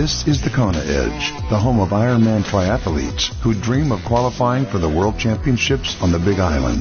This is the Kona Edge, the home of Ironman triathletes who dream of qualifying for the World Championships on the Big Island.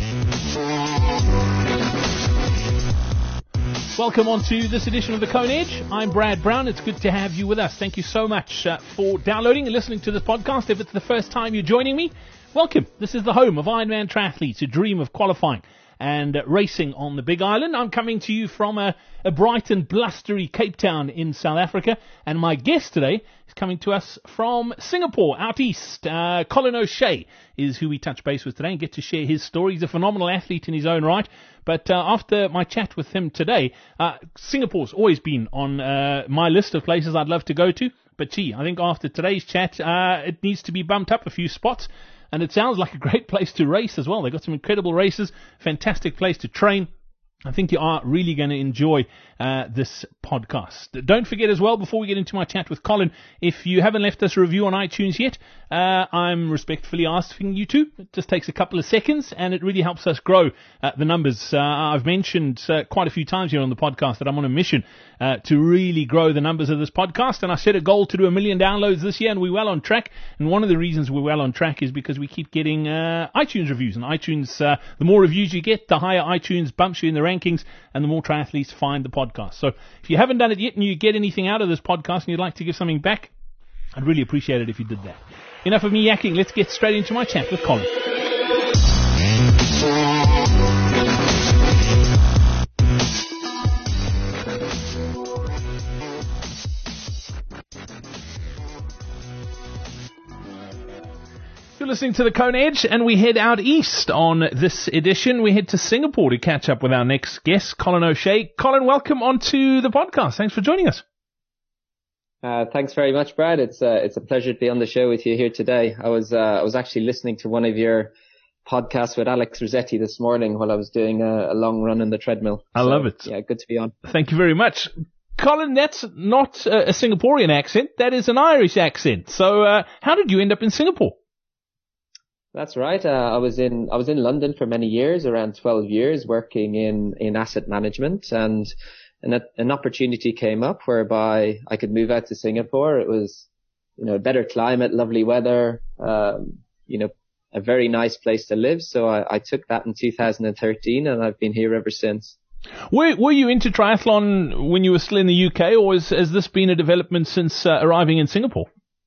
Welcome on to this edition of the Kona Edge. I'm Brad Brown. It's good to have you with us. Thank you so much for downloading and listening to this podcast. If it's the first time you're joining me, welcome. This is the home of Ironman triathletes who dream of qualifying and racing on the Big Island. I'm coming to you from a bright and blustery Cape Town in South Africa, and my guest today is coming to us from Singapore, out east. Colin O'Shea is who we touch base with today and get to share his story. He's a phenomenal athlete in his own right, but after my chat with him today, Singapore's always been on my list of places I'd love to go to, but gee, I think after today's chat, it needs to be bumped up a few spots. And it sounds like a great place to race as well. They've got some incredible races, fantastic place to train. I think you are really going to enjoy this podcast. Don't forget as well, before we get into my chat with Colin, if you haven't left us a review on iTunes yet, I'm respectfully asking you to. It just takes a couple of seconds, and it really helps us grow the numbers. I've mentioned quite a few times here on the podcast that I'm on a mission to really grow the numbers of this podcast, and I set a goal to do 1 million downloads this year, and we're well on track. And one of the reasons we're well on track is because we keep getting iTunes reviews. And iTunes, the more reviews you get, the higher iTunes bumps you in the rankings, and the more triathletes find the podcast. So if you haven't done it yet and you get anything out of this podcast and you'd like to give something back, I'd really appreciate it if you did that. Enough of me yakking. Let's get straight into my chat with Colin. You're listening to the Kona Edge, and we head out east on this edition. We head to Singapore to catch up with our next guest, Colin O'Shea. Colin, welcome onto the podcast. Thanks for joining us. Thanks very much, Brad. It's a pleasure to be on the show with you here today. I was actually listening to one of your podcasts with Alex Rossetti this morning while I was doing a long run on the treadmill. I love it. Yeah, good to be on. Thank you very much. Colin, that's not a Singaporean accent. That is an Irish accent. So how did you end up in Singapore? That's right. I was in London for many years, around 12 years, working in asset management, and an opportunity came up whereby I could move out to Singapore. It was, a better climate, lovely weather, a very nice place to live. So I took that in 2013, and I've been here ever since. Were you into triathlon when you were still in the UK, or has this been a development since arriving in Singapore?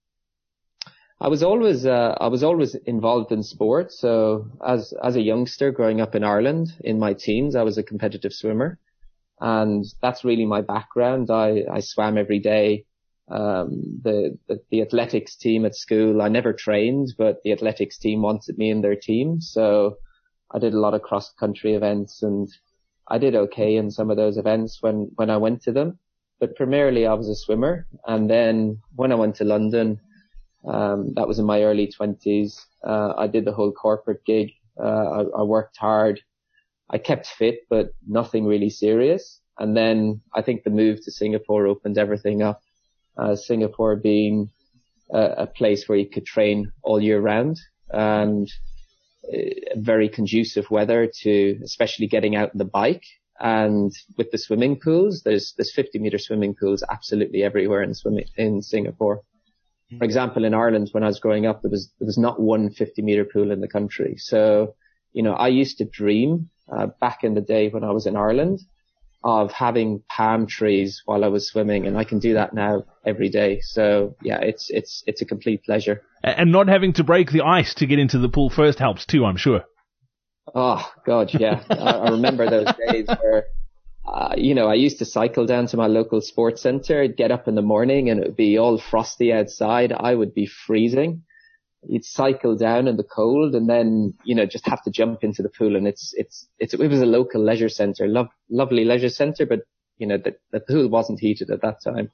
I was always involved in sport. So as a youngster growing up in Ireland in my teens, I was a competitive swimmer, and that's really my background. I swam every day. The athletics team at school, I never trained, but the athletics team wanted me in their team. So I did a lot of cross country events, and I did okay in some of those events when I went to them. But primarily I was a swimmer. And then when I went to London, that was in my early 20s. I did the whole corporate gig. I worked hard. I kept fit, but nothing really serious. And then I think the move to Singapore opened everything up. Singapore being a place where you could train all year round, and very conducive weather to especially getting out on the bike. And with the swimming pools, there's 50-meter swimming pools absolutely everywhere in Singapore. For example, in Ireland, when I was growing up, there was not one 50-meter pool in the country. So, I used to dream back in the day when I was in Ireland of having palm trees while I was swimming, and I can do that now every day. So, yeah, it's a complete pleasure. And not having to break the ice to get into the pool first helps too, I'm sure. Oh, God, yeah. I remember those days where I used to cycle down to my local sports center, get up in the morning, and it would be all frosty outside. I would be freezing. You'd cycle down in the cold, and then, just have to jump into the pool. And it was a local leisure center, lovely leisure center, but, the pool wasn't heated at that time.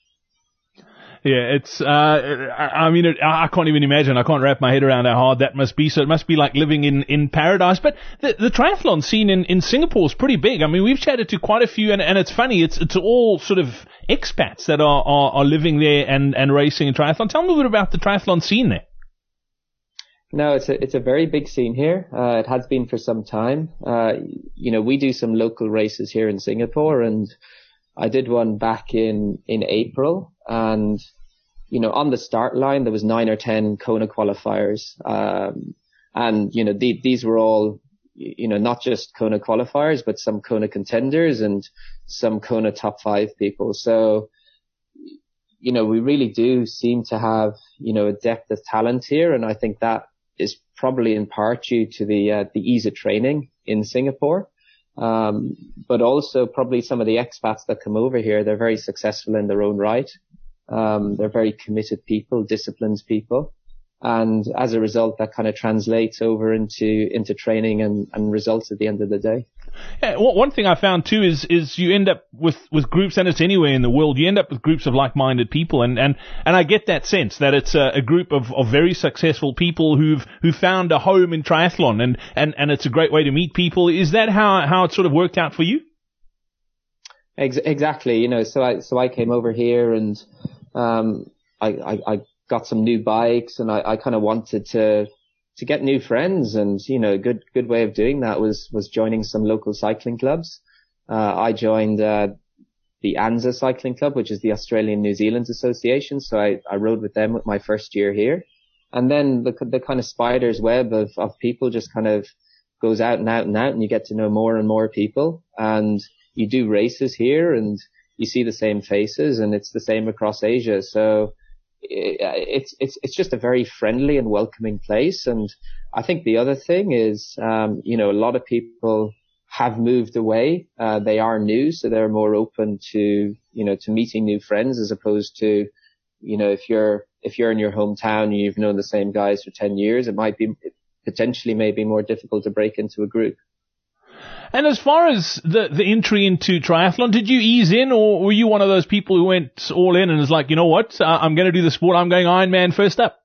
Yeah, it's, I can't even imagine. I can't wrap my head around how hard that must be. So it must be like living in paradise. But the triathlon scene in Singapore is pretty big. I mean, we've chatted to quite a few, and it's funny. It's all sort of expats that are living there and racing in triathlon. Tell me a bit about the triathlon scene there. No, it's a very big scene here. It has been for some time. We do some local races here in Singapore, and I did one back in April. And, on the start line, there was 9 or 10 Kona qualifiers. And, these were all, not just Kona qualifiers, but some Kona contenders and some Kona top 5 people. So, we really do seem to have, a depth of talent here. And I think that is probably in part due to the ease of training in Singapore. But also probably some of the expats that come over here, they're very successful in their own right. They're very committed people, disciplined people. And as a result, that kind of translates over into training and results at the end of the day. Yeah, one thing I found too is you end up with groups, and it's anywhere in the world, you end up with groups of like-minded people, and I get that sense that it's a group of very successful people who found a home in triathlon, and it's a great way to meet people. Is that how it sort of worked out for you? Exactly. So I came over here and I got some new bikes, and I kind of wanted to get new friends, and a good way of doing that was joining some local cycling clubs. I joined the ANZA Cycling Club, which is the Australian New Zealand Association. So I rode with them with my first year here, and then the kind of spider's web of people just kind of goes out and out and out, and you get to know more and more people, and you do races here, and you see the same faces, and it's the same across Asia. So it's just a very friendly and welcoming place. And I think the other thing is, a lot of people have moved away. They are new, so they're more open to meeting new friends, as opposed to, if you're in your hometown and you've known the same guys for 10 years, it might be potentially maybe more difficult to break into a group. And as far as the entry into triathlon, did you ease in, or were you one of those people who went all in and was like, you know what, I'm going to do the sport, I'm going Ironman first up?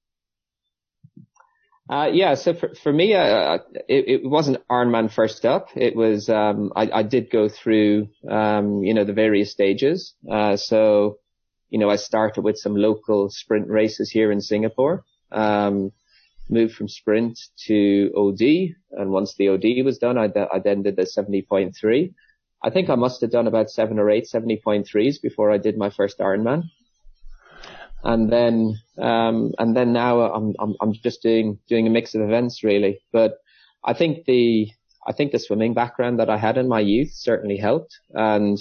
So for me, it wasn't Ironman first up. It was, I did go through, the various stages. I started with some local sprint races here in Singapore. Moved from sprint to OD, and once the OD was done, I then did the 70.3. I think I must have done about 7 or 8 70.3s before I did my first Ironman. And then now I'm just doing a mix of events really. But I think the swimming background that I had in my youth certainly helped, and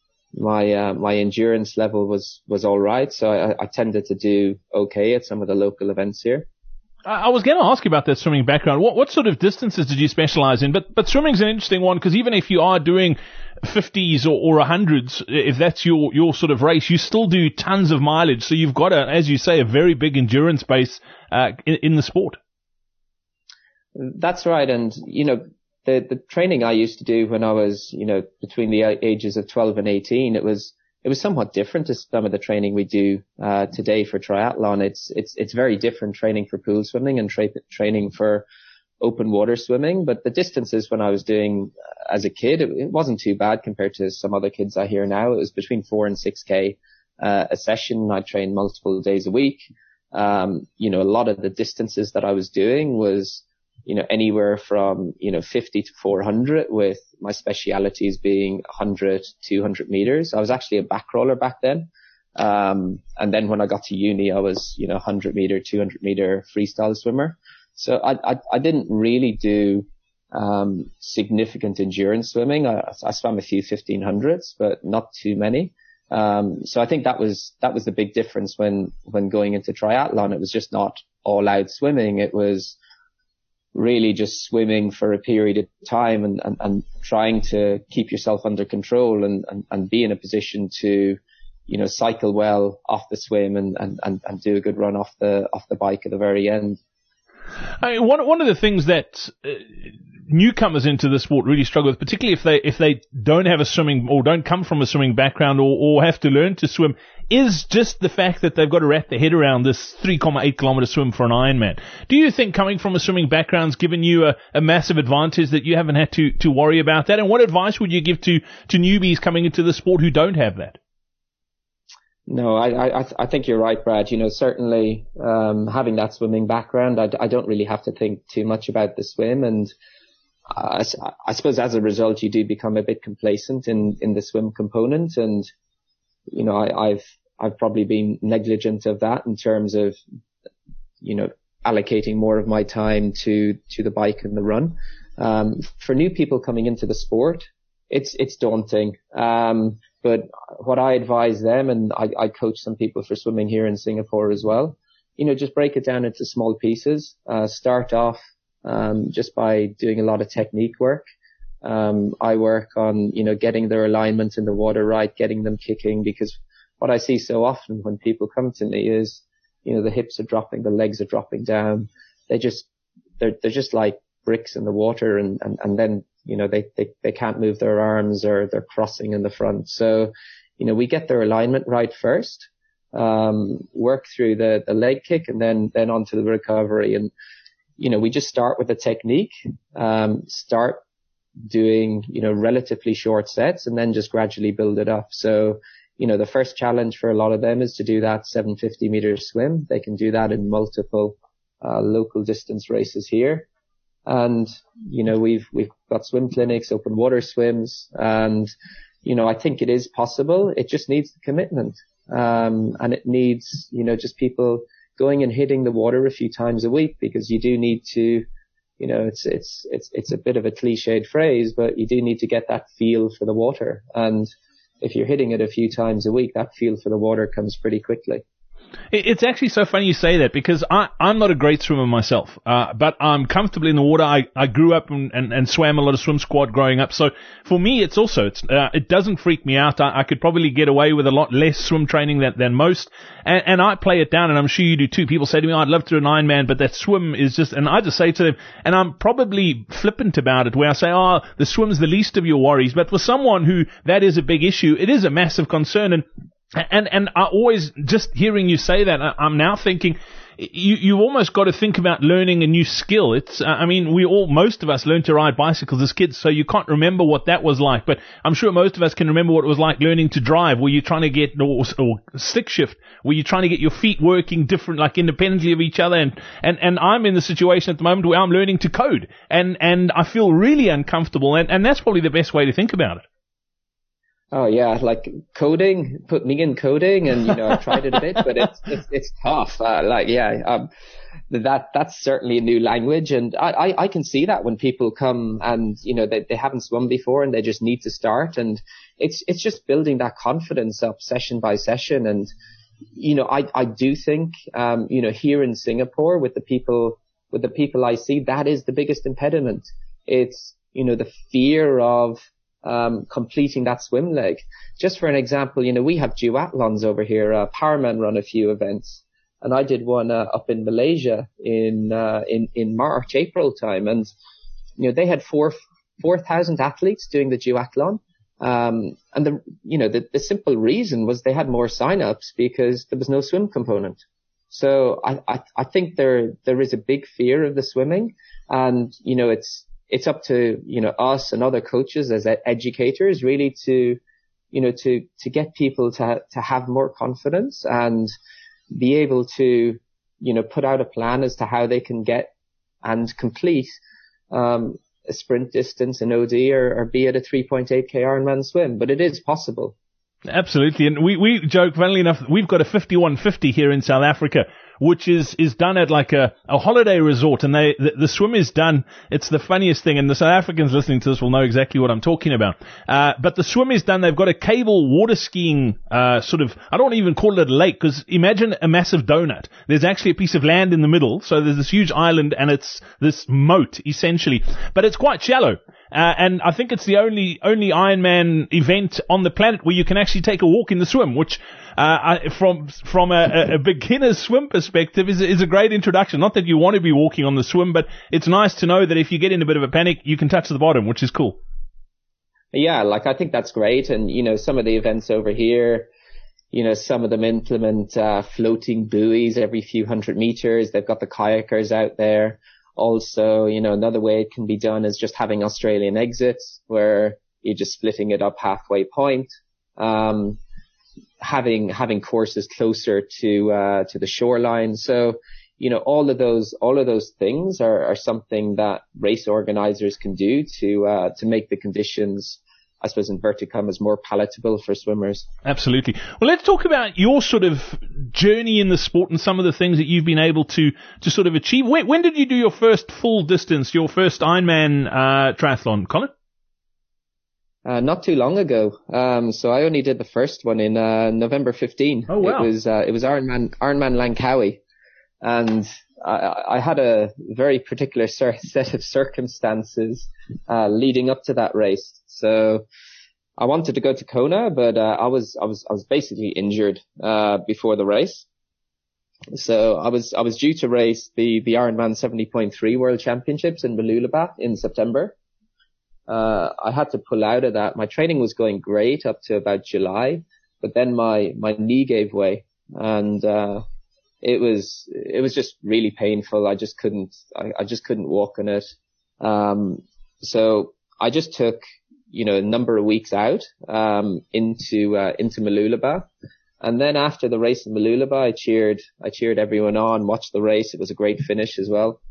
my endurance level was all right. So I tended to do okay at some of the local events here. I was going to ask you about that swimming background. What sort of distances did you specialize in? But swimming's an interesting one, because even if you are doing 50s or 100s, if that's your sort of race, you still do tons of mileage. So you've got as you say, a very big endurance base in the sport. That's right. And, the training I used to do when I was, between the ages of 12 and 18, it was somewhat different to some of the training we do today for triathlon. It's very different training for pool swimming and training for open water swimming. But the distances when I was doing as a kid, it wasn't too bad compared to some other kids I hear now. It was between 4 and 6K a session. I trained multiple days a week. A lot of the distances that I was doing was, anywhere from, 50 to 400, with my specialities being 100, 200 meters. I was actually a back roller back then. And then when I got to uni, I was, 100 meter, 200 meter freestyle swimmer. So I didn't really do, significant endurance swimming. I swam a few 1500s, but not too many. So I think that was the big difference when going into triathlon. It was just not all out swimming. It was really just swimming for a period of time and trying to keep yourself under control and be in a position to, cycle well off the swim and do a good run off the bike at the very end. I mean, one of the things that newcomers into the sport really struggle with, particularly if they don't have a swimming or don't come from a swimming background or have to learn to swim, is just the fact that they've got to wrap their head around this 3.8 kilometer swim for an Ironman. Do you think coming from a swimming background's given you a massive advantage that you haven't had to worry about that? And what advice would you give to newbies coming into the sport who don't have that? No, I think you're right, Brad. Certainly, having that swimming background, I don't really have to think too much about the swim. And I suppose as a result, you do become a bit complacent in the swim component. And, I've probably been negligent of that in terms of, allocating more of my time to the bike and the run. For new people coming into the sport, it's daunting. But what I advise them, and I coach some people for swimming here in Singapore as well, just break it down into small pieces. Start off, just by doing a lot of technique work. I work on, getting their alignment in the water right, getting them kicking, because what I see so often when people come to me is, the hips are dropping, the legs are dropping down. They're just like bricks in the water, and then, they can't move their arms, or they're crossing in the front. So, we get their alignment right first, work through the leg kick, and then onto the recovery. And, we just start with the technique, start doing, relatively short sets, and then just gradually build it up. So, the first challenge for a lot of them is to do that 750 meter swim. They can do that in multiple, local distance races here. And, we've got swim clinics, open water swims, and, I think it is possible. It just needs the commitment. And it needs, just people going and hitting the water a few times a week, because you do need to, it's a bit of a cliched phrase, but you do need to get that feel for the water. And if you're hitting it a few times a week, that feel for the water comes pretty quickly. It's actually so funny you say that, because I'm not a great swimmer myself, but I'm comfortable in the water. I grew up and swam a lot of swim squad growing up. So for me, it doesn't freak me out. I could probably get away with a lot less swim training than most. And I play it down, and I'm sure you do too. People say to me, I'd love to do an Ironman, but that swim is just, and I just say to them, and I'm probably flippant about it, where I say, the swim's the least of your worries. But for someone who that is a big issue, it is a massive concern. And I always, just hearing you say that, I'm now thinking, you almost got to think about learning a new skill. It's, most of us learned to ride bicycles as kids, so you can't remember what that was like, but I'm sure most of us can remember what it was like learning to drive, where you're trying to get, or stick shift, where you're trying to get your feet working different, like independently of each other, and I'm in the situation at the moment where I'm learning to code, and I feel really uncomfortable, and that's probably the best way to think about it. Oh yeah, like coding, put me in coding, and I've tried it a bit, but it's tough. That's certainly a new language, and I can see that when people come and they haven't swum before and they just need to start, and it's just building that confidence up session by session. And I do think here in Singapore with the people I see, that is the biggest impediment. It's the fear of completing that swim leg. Just for an example, we have duathlons over here. Powerman run a few events, and I did one up in Malaysia in March, April time, and they had 4,000 athletes doing the duathlon. And the simple reason was they had more sign-ups because there was no swim component. So I think there is a big fear of the swimming, and it's up to, us and other coaches as educators really to get people to have more confidence and be able to, put out a plan as to how they can get and complete, a sprint distance, an OD, or be at a 3.8K Ironman swim. But it is possible. Absolutely. And we joke, funnily enough, we've got a 5150 here in South Africa, which is done at like a holiday resort, and the swim is done. It's the funniest thing, and the South Africans listening to this will know exactly what I'm talking about. But the swim is done. They've got a cable water skiing, I don't even call it a lake, because imagine a massive donut. There's actually a piece of land in the middle, so there's this huge island, and it's this moat, essentially. But it's quite shallow. And I think it's the only Ironman event on the planet where you can actually take a walk in the swim, which, from a beginner's swim perspective is a great introduction. Not that you want to be walking on the swim, but it's nice to know that if you get in a bit of a panic, you can touch the bottom, which is cool. Yeah, I think that's great. And, some of the events over here, some of them implement, floating buoys every few hundred meters. They've got the kayakers out there. Also, another way it can be done is just having Australian exits where you're just splitting it up halfway point. Having courses closer to the shoreline. So, all of those things are something that race organizers can do to make the conditions, I suppose, inverted commas, more palatable for swimmers. Absolutely. Well, let's talk about your sort of journey in the sport and some of the things that you've been able to sort of achieve. When did you do your first full distance, your first Ironman triathlon, Colin? Not too long ago. So I only did the first one in November 15. Oh, wow. It was Ironman Langkawi. And I had a very particular set of circumstances leading up to that race. So I wanted to go to Kona, but I was basically injured before the race. So I was due to race the Ironman 70.3 World Championships in Mooloolaba in September. I had to pull out of that. My training was going great up to about July, but then my knee gave way, and it was just really painful. I just couldn't walk on it. So I just took, a number of weeks out, into Mooloolaba. And then after the race in Mooloolaba, I cheered everyone on, watched the race. It was a great finish as well.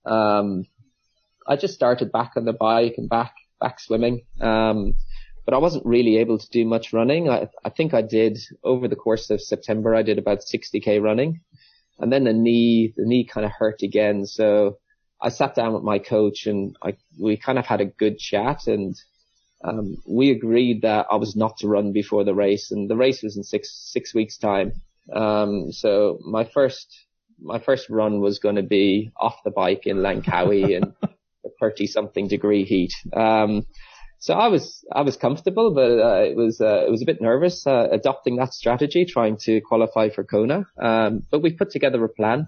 I just started back on the bike and back swimming. But I wasn't really able to do much running. I think I did, over the course of September, I did about 60k running. And then the knee kind of hurt again. So I sat down with my coach and we kind of had a good chat, and we agreed that I was not to run before the race, and the race was in six weeks time. So my first run was going to be off the bike in Langkawi in 30-something degree heat. So I was comfortable, but it was a bit nervous adopting that strategy, trying to qualify for Kona. But we put together a plan.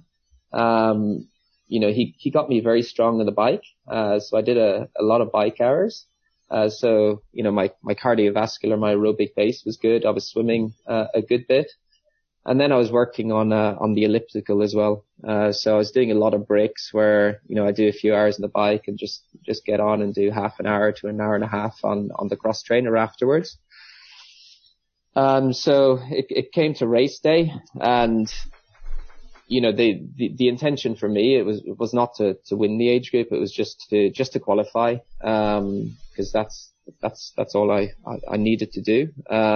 He got me very strong on the bike. So I did a lot of bike hours. So my cardiovascular, my aerobic base was good. I was swimming a good bit. And then I was working on the elliptical as well. So I was doing a lot of breaks where, I do a few hours on the bike and just get on and do half an hour to an hour and a half on the cross trainer afterwards. So it came to race day, and, the intention for me, it was not to win the age group. It was just to qualify. Cause that's all I needed to do.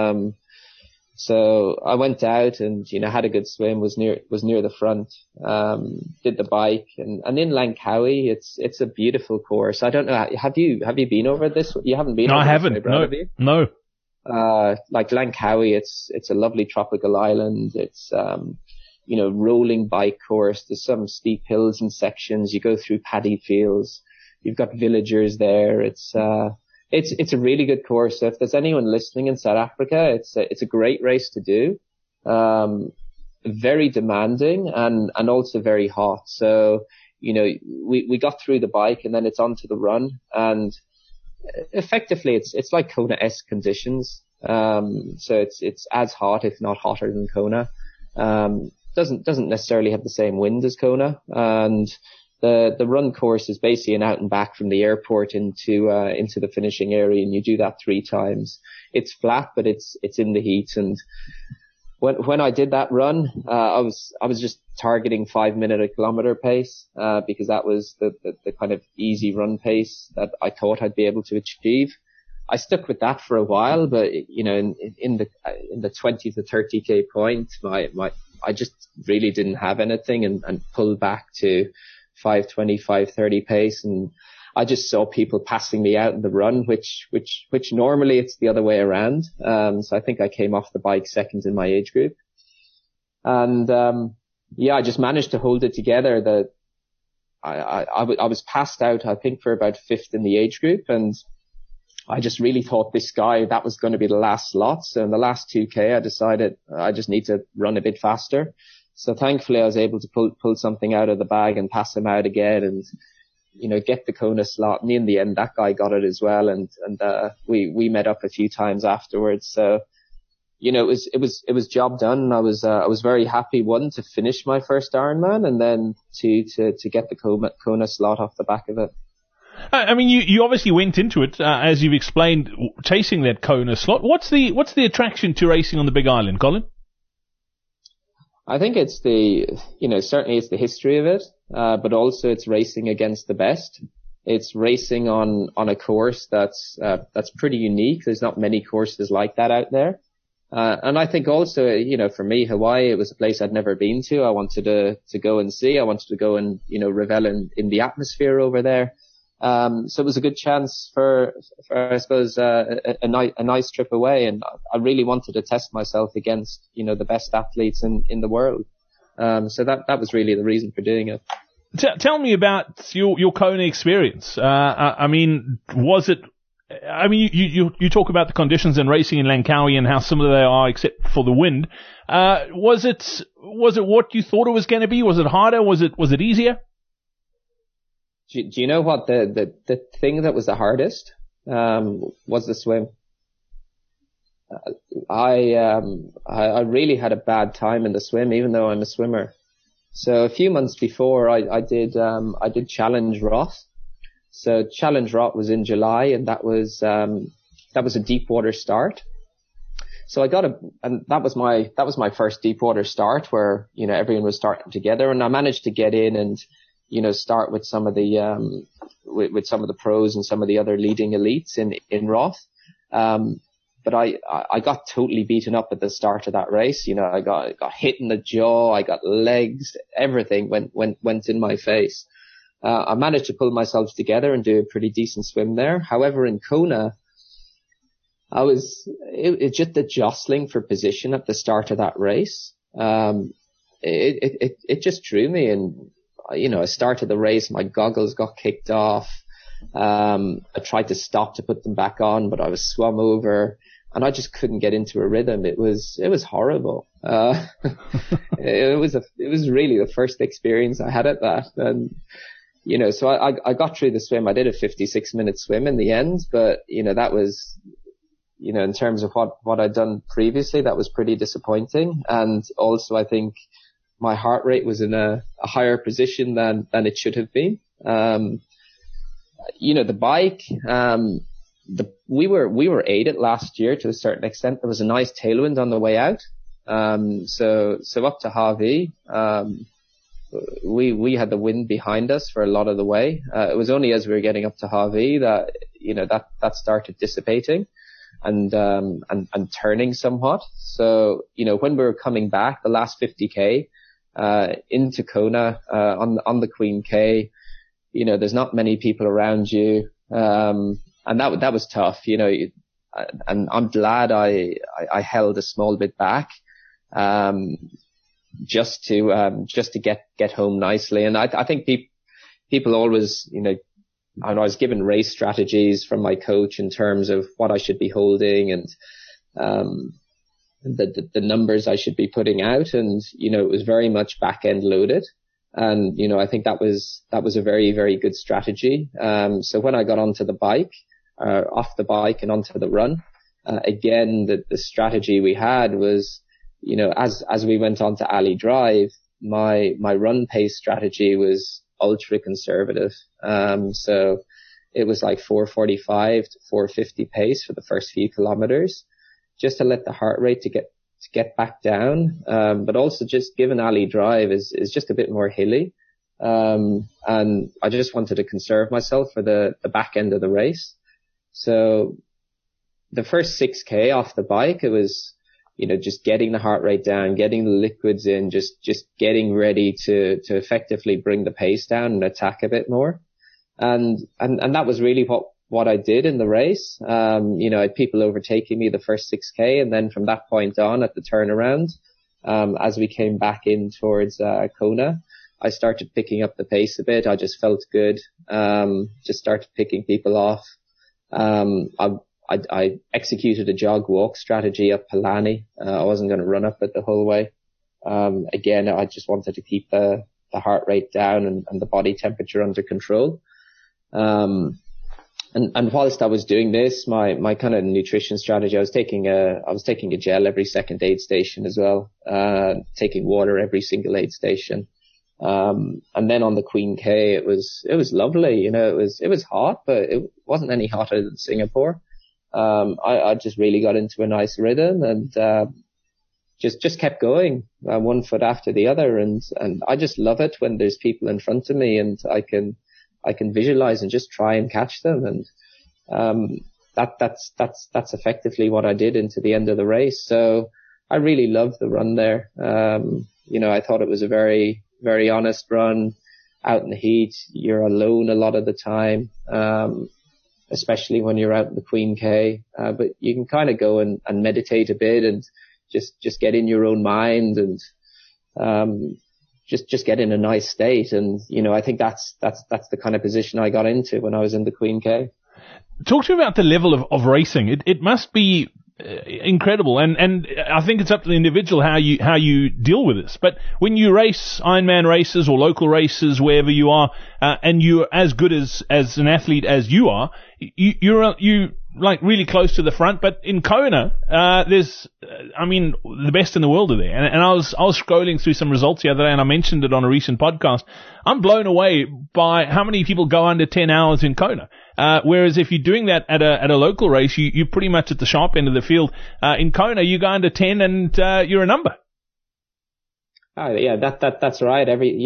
So I went out and, had a good swim, was near the front, did the bike, and in Langkawi, it's a beautiful course. I don't know. Have you been over this? You haven't been? No, over I haven't. This way, Brad, have you? No. Like Langkawi, it's a lovely tropical island. It's, rolling bike course. There's some steep hills and sections. You go through paddy fields. You've got villagers there. It's a really good course. So if there's anyone listening in South Africa, it's a great race to do. Very demanding and also very hot. So, we got through the bike and then it's onto the run, and effectively it's like Kona-esque conditions. So it's as hot, if not hotter than Kona. Doesn't necessarily have the same wind as Kona, and the run course is basically an out and back from the airport into the finishing area, and you do that 3 times. It's flat, but it's in the heat. And when I did that run, I was just targeting 5 minute a kilometer pace, because that was the kind of easy run pace that I thought I'd be able to achieve. I stuck with that for a while, but in the 20 to 30k point, I just really didn't have anything, and pulled back to 5:20, 5:30 pace, and I just saw people passing me out in the run, which normally it's the other way around. So I think I came off the bike second in my age group, and I just managed to hold it together. That I was passed out, I think, for about 5th in the age group, and I just really thought that was going to be the last slot. So in the last 2k, I decided I just need to run a bit faster. So thankfully I was able to pull something out of the bag and pass him out again, and, get the Kona slot. And in the end, that guy got it as well. And we met up a few times afterwards. So, it was job done. I was very happy, one, to finish my first Ironman, and then two, to get the Kona slot off the back of it. I mean, you obviously went into it, as you've explained, chasing that Kona slot. What's the attraction to racing on the Big Island, Colin? I think certainly it's the history of it, but also it's racing against the best. It's racing on a course that's pretty unique. There's not many courses like that out there. And I think also, for me, Hawaii, it was a place I'd never been to. I wanted to go and see. I wanted to go and, revel in the atmosphere over there. So it was a good chance for I suppose, a nice trip away. And I really wanted to test myself against, the best athletes in the world. So that was really the reason for doing it. Tell me about your Kona experience. Was it? You talk about the conditions in racing in Langkawi and how similar they are, except for the wind. Was it what you thought it was going to be? Was it harder? Was it easier? Do you know what the thing that was the hardest was the swim. I really had a bad time in the swim, even though I'm a swimmer. So a few months before, I did Challenge Roth. So Challenge Roth was in July, and that was a deep water start. So that was my first deep water start where, everyone was starting together, and I managed to get in and, start with some of the, with some of the pros and some of the other leading elites in Roth. But I got totally beaten up at the start of that race. I got hit in the jaw. I got legs. Everything went in my face. I managed to pull myself together and do a pretty decent swim there. However, in Kona, it just the jostling for position at the start of that race. It just drew me, and, I started the race. My goggles got kicked off. I tried to stop to put them back on, but I was swum over. And I just couldn't get into a rhythm. It was horrible. It was really the first experience I had at that. And, so I got through the swim. I did a 56-minute swim in the end, but, that was, in terms of what I'd done previously, that was pretty disappointing. And also I think my heart rate was in a higher position than it should have been. The bike, we were aided last year to a certain extent. There was a nice tailwind on the way out. So up to Hawi, we had the wind behind us for a lot of the way. It was only as we were getting up to Hawi that, that started dissipating and turning somewhat. So, when we were coming back, the last 50k, into Kona, on the Queen K, there's not many people around you. And that was tough, and I'm glad I held a small bit back, just to get home nicely. And I think people always, I was given race strategies from my coach in terms of what I should be holding and, the numbers I should be putting out. And, it was very much back end loaded. And, I think that was a very, very good strategy. So when I got onto the bike, off the bike and onto the run, again, the strategy we had was, as we went on to Ali Drive, my run pace strategy was ultra conservative. So it was like 4:45 to 4:50 pace for the first few kilometers, just to let the heart rate to get back down. But also just given Ali Drive is just a bit more hilly. And I just wanted to conserve myself for the back end of the race. So the first 6k off the bike, it was, just getting the heart rate down, getting the liquids in, just getting ready to effectively bring the pace down and attack a bit more. And that was really what I did in the race. I had people overtaking me the first 6k, and then from that point on at the turnaround, as we came back in towards Kona, I started picking up the pace a bit. I just felt good. Just started picking people off. I executed a jog walk strategy up Palani. I wasn't going to run up it the whole way. Again, I just wanted to keep the heart rate down and the body temperature under control. And whilst I was doing this, my kind of nutrition strategy, I was taking a gel every second aid station as well, taking water every single aid station. And then on the Queen K, it was lovely. It was hot, but it wasn't any hotter than Singapore. I just really got into a nice rhythm and, just kept going, one foot after the other. And I just love it when there's people in front of me and I can I can visualize and just try and catch them. And, that's effectively what I did into the end of the race. So I really loved the run there. I thought it was a very, very honest run out in the heat. You're alone a lot of the time, especially when you're out in the Queen K. But you can kind of go and meditate a bit and just get in your own mind and, just get in a nice state. And, I think that's the kind of position I got into when I was in the Queen K. Talk to me about the level of racing. It must be incredible, and I think it's up to the individual how you deal with this. But when you race Ironman races or local races, wherever you are, and you're as good as an athlete as you are, you're like really close to the front. But in Kona, there's, the best in the world are there. And I was scrolling through some results the other day, and I mentioned it on a recent podcast. I'm blown away by how many people go under 10 hours in Kona. Whereas if you're doing that at a local race, you're pretty much at the sharp end of the field. In Kona, you go under 10 and you're a number. Oh, yeah, that's right.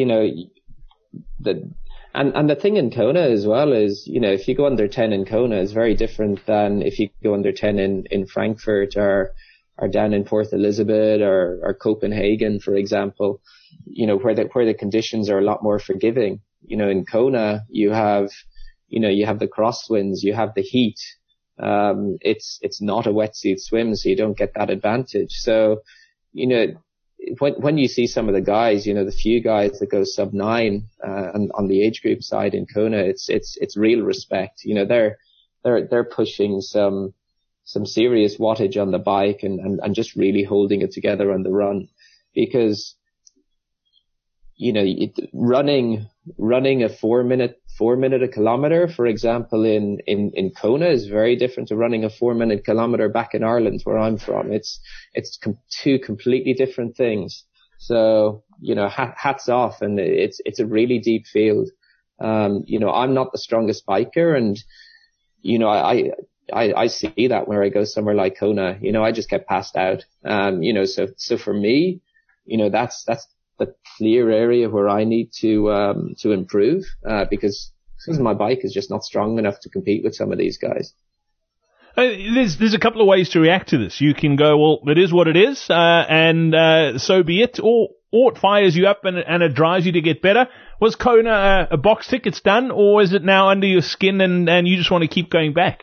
And the thing in Kona as well is, if you go under 10 in Kona, it's very different than if you go under 10 in Frankfurt or down in Port Elizabeth or Copenhagen, for example, where the conditions are a lot more forgiving. In Kona, you have the crosswinds, you have the heat. It's not a wetsuit swim, so you don't get that advantage. So, when you see some of the guys, the few guys that go sub 9, and on the age group side in Kona, it's real respect. They're pushing some serious wattage on the bike and just really holding it together on the run, because, running a 4 minute a kilometer, for example, in Kona is very different to running a 4 minute kilometer back in Ireland, where I'm from. It's two completely different things. So, hats off, and it's a really deep field. I'm not the strongest biker, and, I see that where I go somewhere like Kona, I just get passed out. So for me, that's the clear area where I need to improve, because my bike is just not strong enough to compete with some of these guys. There's a couple of ways to react to this. You can go, well, it is what it is, and so be it, or it fires you up and it drives you to get better. Was Kona a box tick, it's done, or is it now under your skin and you just want to keep going back?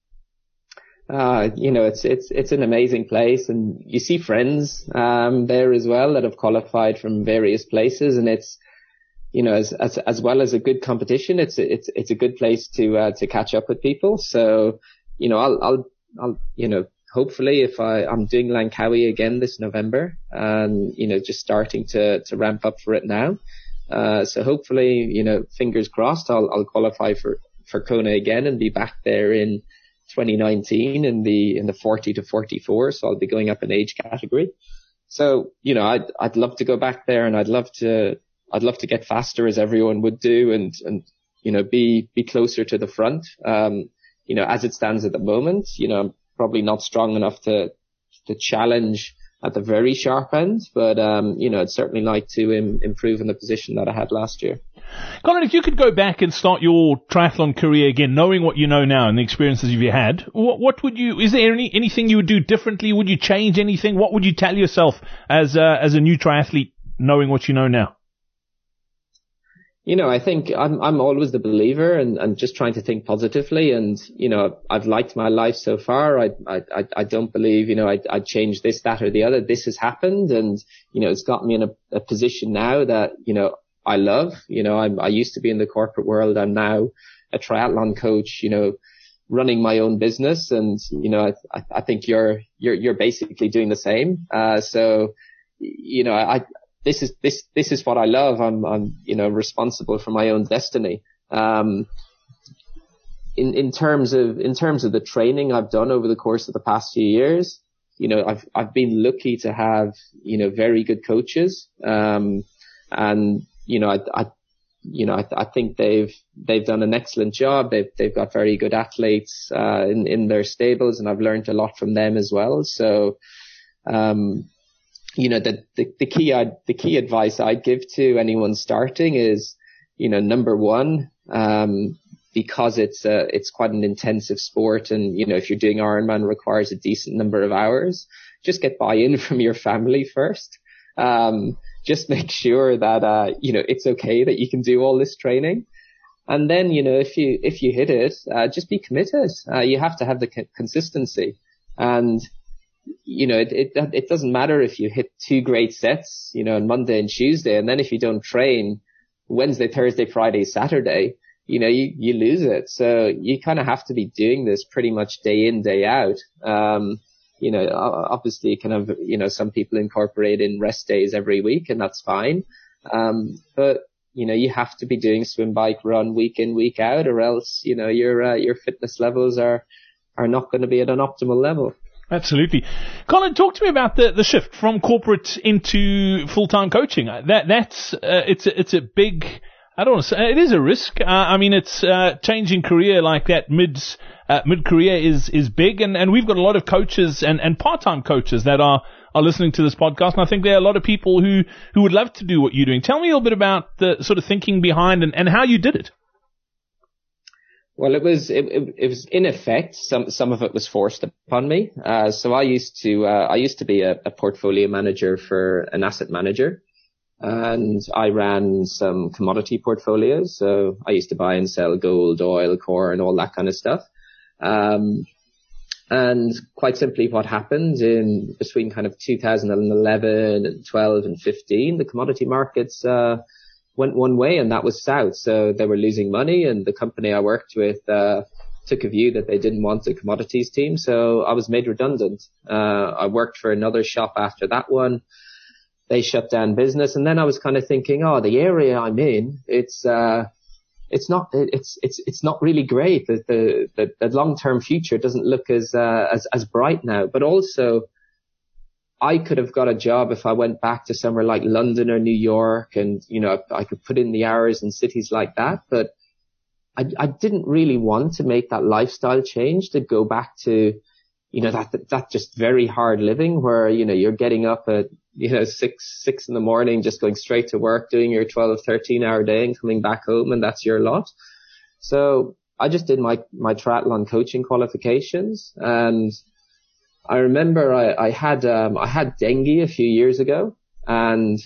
It's an amazing place, and you see friends there as well that have qualified from various places, and it's, as well as a good competition, it's a good place to catch up with people. So, I'll hopefully if I'm doing Langkawi again this November, and, just starting to ramp up for it now. So hopefully, fingers crossed, I'll qualify for Kona again and be back there in 2019 in the 40 to 44. So I'll be going up in age category. So, I'd love to go back there, and I'd love to get faster as everyone would do, and be closer to the front. As it stands at the moment, I'm probably not strong enough to challenge at the very sharp end, but, I'd certainly like to improve in the position that I had last year. Colin, if you could go back and start your triathlon career again, knowing what you know now and the experiences you had, what would you, is there anything you would do differently? Would you change anything? What would you tell yourself as a new triathlete, knowing what you know now? I think I'm always the believer and just trying to think positively. And, I've liked my life so far. I don't believe, I'd change this, that or the other. This has happened, and, it's got me in a position now that, I love. I used to be in the corporate world. I'm now a triathlon coach, running my own business. And, I think you're basically doing the same. So, this is what I love. I'm responsible for my own destiny. In terms of the training I've done over the course of the past few years, I've been lucky to have, very good coaches. And, I think they've done an excellent job. They've got very good athletes, in their stables, and I've learned a lot from them as well. So, the key advice I'd give to anyone starting is, number one, because it's quite an intensive sport, and if you're doing Ironman, requires a decent number of hours. Just get buy-in from your family first. Just make sure that it's okay that you can do all this training, and then if you hit it, just be committed. You have to have the consistency, and it doesn't matter if you hit 2 great sets, on Monday and Tuesday, and then if you don't train Wednesday, Thursday, Friday, Saturday, you lose it. So you kind of have to be doing this pretty much day in, day out. Obviously you can have, some people incorporate in rest days every week, and that's fine. But you have to be doing swim, bike, run week in, week out, or else, your fitness levels are not going to be at an optimal level. Absolutely. Colin, talk to me about the shift from corporate into full-time coaching. It's a big, I don't want to say, it is a risk. It's changing career like that mid-career is big, and we've got a lot of coaches and part-time coaches that are listening to this podcast, and I think there are a lot of people who would love to do what you're doing. Tell me a little bit about the sort of thinking behind and how you did it. Well, it was in effect, some of it was forced upon me. So I used to be a portfolio manager for an asset manager, and I ran some commodity portfolios. So I used to buy and sell gold, oil, corn, all that kind of stuff. And quite simply what happened in between kind of 2011 and 12 and 15, the commodity markets, went one way, and that was south. So they were losing money, and the company I worked with took a view that they didn't want a commodities team. So I was made redundant. I worked for another shop after that one. They shut down business, and then I was kind of thinking, the area I'm in, it's not really great. The long-term future doesn't look as bright now. But also, I could have got a job if I went back to somewhere like London or New York, and, I could put in the hours in cities like that. But I didn't really want to make that lifestyle change to go back to, that just very hard living where, you're getting up at, 6 in the morning, just going straight to work, doing your 12, 13-hour day and coming back home, and that's your lot. So I just did my triathlon coaching qualifications, and I remember I had dengue a few years ago, and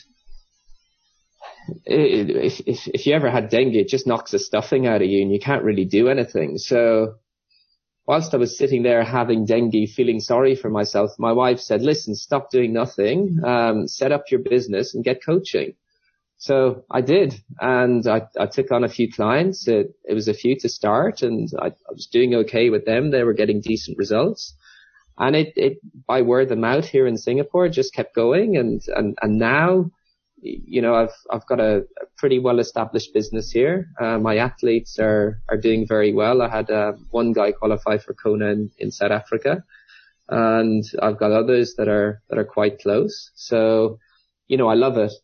if you ever had dengue, it just knocks the stuffing out of you, and you can't really do anything. So whilst I was sitting there having dengue, feeling sorry for myself, my wife said, "Listen, stop doing nothing, set up your business and get coaching." So I did, and I took on a few clients. It was a few to start, and I was doing okay with them. They were getting decent results. And it by word of mouth here in Singapore just kept going, and now, I've got a pretty well established business here. My athletes are doing very well. I had one guy qualify for Kona in South Africa, and I've got others that are quite close. So, I love it.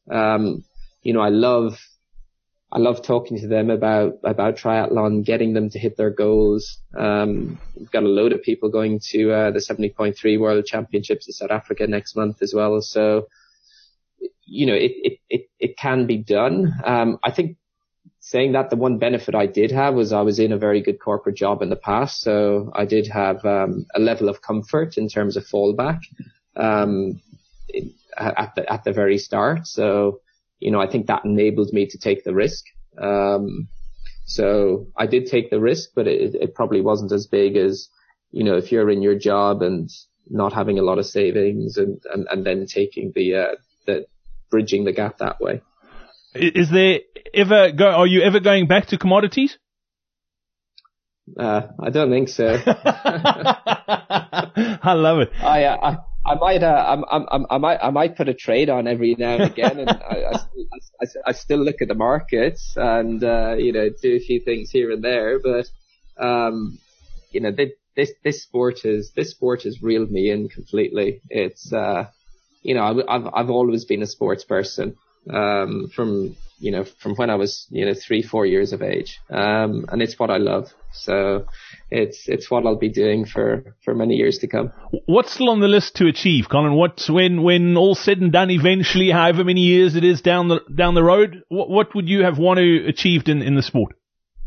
I love talking to them about triathlon, getting them to hit their goals. We've got a load of people going to the 70.3 World Championships in South Africa next month as well. So, it can be done. I think saying that, the one benefit I did have was I was in a very good corporate job in the past. So I did have a level of comfort in terms of fallback at the very start. So, I think that enabled me to take the risk. So I did take the risk, but it probably wasn't as big as, if you're in your job and not having a lot of savings and then taking the bridging the gap that way. Are you ever going back to commodities? I don't think so. I love it. I might put a trade on every now and again, and I still look at the markets and do a few things here and there. But this sport has reeled me in completely. It's I've always been a sports person from from when I was, 3-4 years of age. And it's what I love. So it's what I'll be doing for many years to come. What's still on the list to achieve, Colin? When all's said and done eventually, however many years it is down the road, what would you have want to achieved in the sport?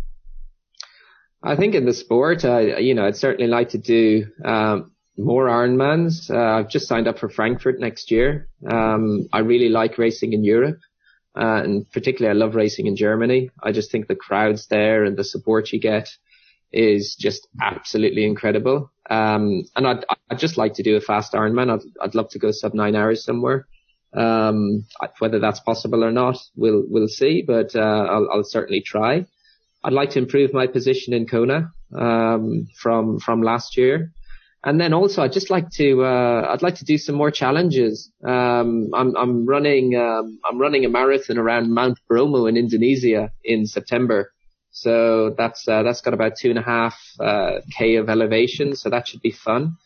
I think in the sport, I'd certainly like to do, more Ironmans. I've just signed up for Frankfurt next year. I really like racing in Europe. And particularly I love racing in Germany. I just think the crowds there and the support you get is just absolutely incredible. And I'd just like to do a fast Ironman. I'd love to go sub 9 hours somewhere. Whether that's possible or not, we'll see, but, I'll certainly try. I'd like to improve my position in Kona, from last year. And then also I'd like to do some more challenges. I'm running a marathon around Mount Bromo in Indonesia in September. So that's got about 2.5 K of elevation. So that should be fun.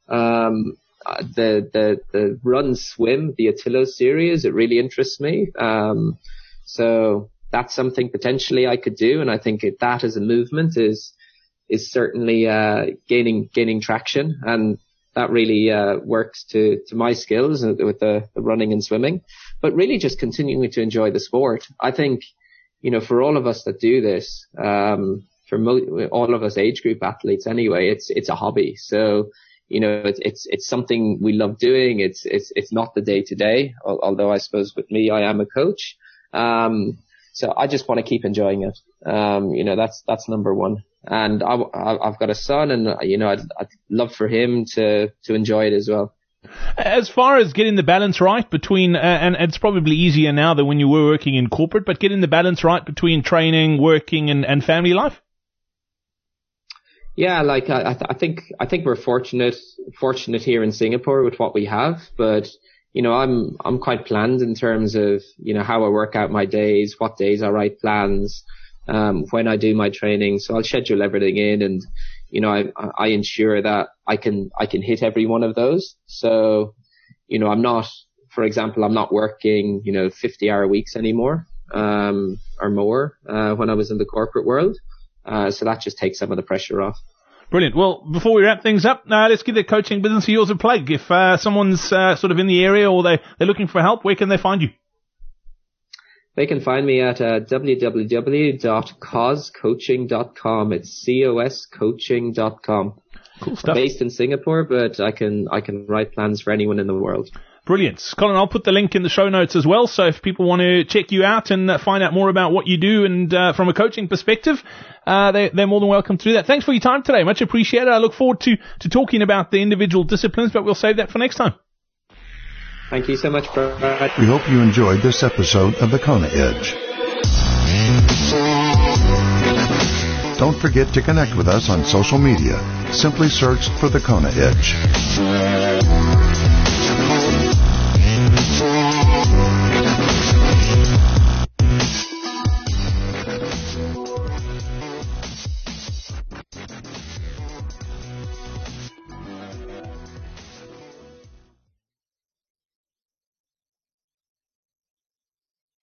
The run swim, the Attilo series, it really interests me. So that's something potentially I could do. And I think that as a movement is certainly, gaining traction, and that really, works to my skills with the running and swimming, but really just continuing to enjoy the sport. I think, for all of us that do this, all of us age group athletes anyway, it's a hobby. So, it's something we love doing. It's not the day to day, although I suppose with me, I am a coach. So I just want to keep enjoying it. That's number one. And I've got a son, and I'd love for him to enjoy it as well. As far as getting the balance right between, and it's probably easier now than when you were working in corporate, but getting the balance right between training, working, and family life. Yeah, like I think we're fortunate here in Singapore with what we have, but I'm quite planned in terms of how I work out my days, what days I write plans. When I do my training, so I'll schedule everything in, and I ensure that I can hit every one of those. So I'm not working 50-hour weeks anymore, or more, when I was in the corporate world. So that just takes some of the pressure off. Brilliant. Well, before we wrap things up, let's give the coaching business of yours a plug. If someone's sort of in the area, or they're looking for help, where can they find you? They can find me at www.coscoaching.com. It's coscoaching.com. Cool stuff. I'm based in Singapore, but I can write plans for anyone in the world. Brilliant. Colin, I'll put the link in the show notes as well, so if people want to check you out and find out more about what you do and from a coaching perspective, they're more than welcome to do that. Thanks for your time today. Much appreciated. I look forward to talking about the individual disciplines, but we'll save that for next time. Thank you so much, Brad. We hope you enjoyed this episode of The Kona Edge. Don't forget to connect with us on social media. Simply search for The Kona Edge.